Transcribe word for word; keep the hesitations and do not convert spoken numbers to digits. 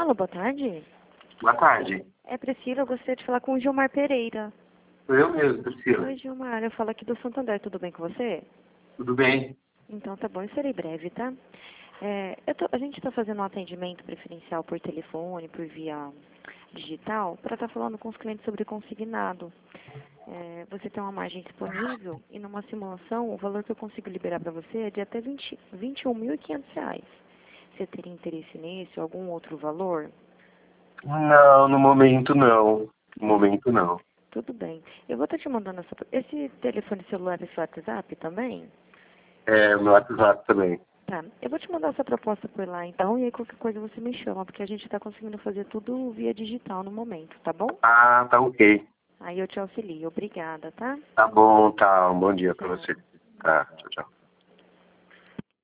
Alô, boa tarde. Boa tarde. É Priscila, eu gostaria de falar com o Gilmar Pereira. Sou eu mesmo, Priscila. Oi, Gilmar, eu falo aqui do Santander, tudo bem com você? Tudo bem? Então tá bom, eu serei breve, tá? É, eu tô- a gente está fazendo um atendimento preferencial por telefone, por via digital, para estar falando com os clientes sobre consignado. É, você tem uma margem disponível e numa simulação o valor que eu consigo liberar para você é de até vinte, vinte e um mil e quinhentos reais. Você teria interesse nesse ou algum outro valor? Não, no momento não. No momento não. Tudo bem. Eu vou estar te mandando essa... Esse telefone celular é seu WhatsApp também? É, o meu WhatsApp também. Tá. Eu vou te mandar essa proposta por lá, então, e aí qualquer coisa você me chama, porque a gente está conseguindo fazer tudo via digital no momento, tá bom? Ah, tá ok. Aí eu te auxilio. Obrigada, tá? Tá bom, tá. Um bom dia pra Tchau. você. Tá, tchau, tchau.